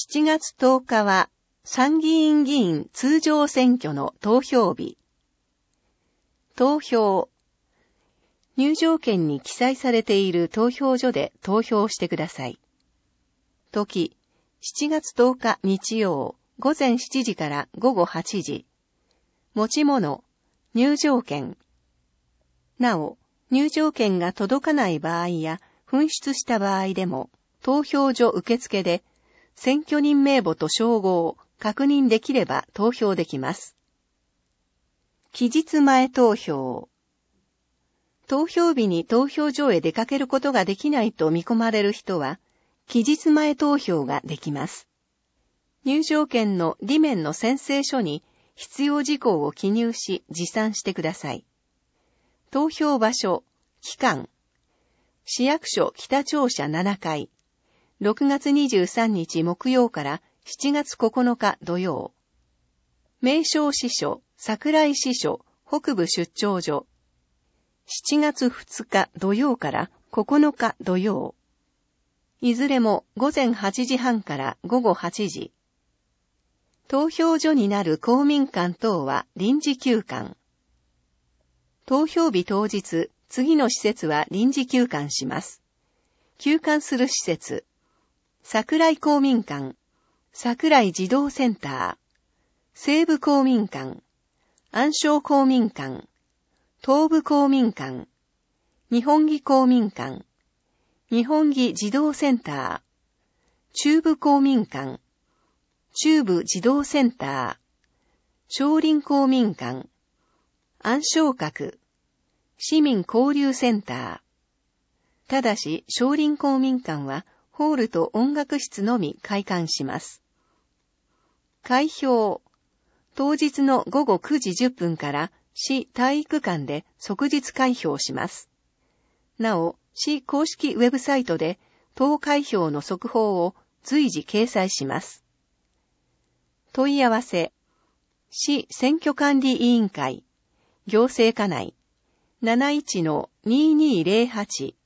7月10日は参議院議員通常選挙の投票日。投票。入場券に記載されている投票所で投票してください。時、7月10日日曜、午前7時から午後8時。持ち物、入場券。なお、入場券が届かない場合や紛失した場合でも、投票所受付で選挙人名簿と照合を確認できれば投票できます。期日前投票。投票日に投票所へ出かけることができないと見込まれる人は、期日前投票ができます。入場券の裏面の宣誓書に必要事項を記入し持参してください。投票場所、期間。市役所北庁舎7階。6月23日木曜から7月9日土曜。名称支所、桜井支所、北部出張所。7月2日土曜から9日土曜。いずれも午前8時半から午後8時。投票所になる公民館等は臨時休館。投票日当日、次の施設は臨時休館します。休館する施設。桜井公民館、桜井児童センター、西部公民館、安昌公民館、東部公民館、日本木公民館、日本木児童センター、中部公民館、中部児童センター、松林公民館、安昌閣、市民交流センター。ただし、松林公民館は、ホールと音楽室のみ開館します。開票。当日の午後9時10分から市体育館で即日開票します。なお、市公式ウェブサイトで投開票の速報を随時掲載します。問い合わせ。市選挙管理委員会、行政課内、71-2208